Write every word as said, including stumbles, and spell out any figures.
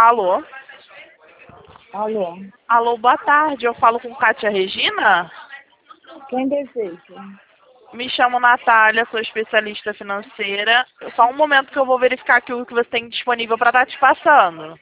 Alô? Alô, Alô, boa tarde. Eu falo com Kátia Regina? quem deseja? Me chamo Natália, sou especialista financeira. Só um momento que eu vou verificar aqui o que você tem disponível para estar te passando.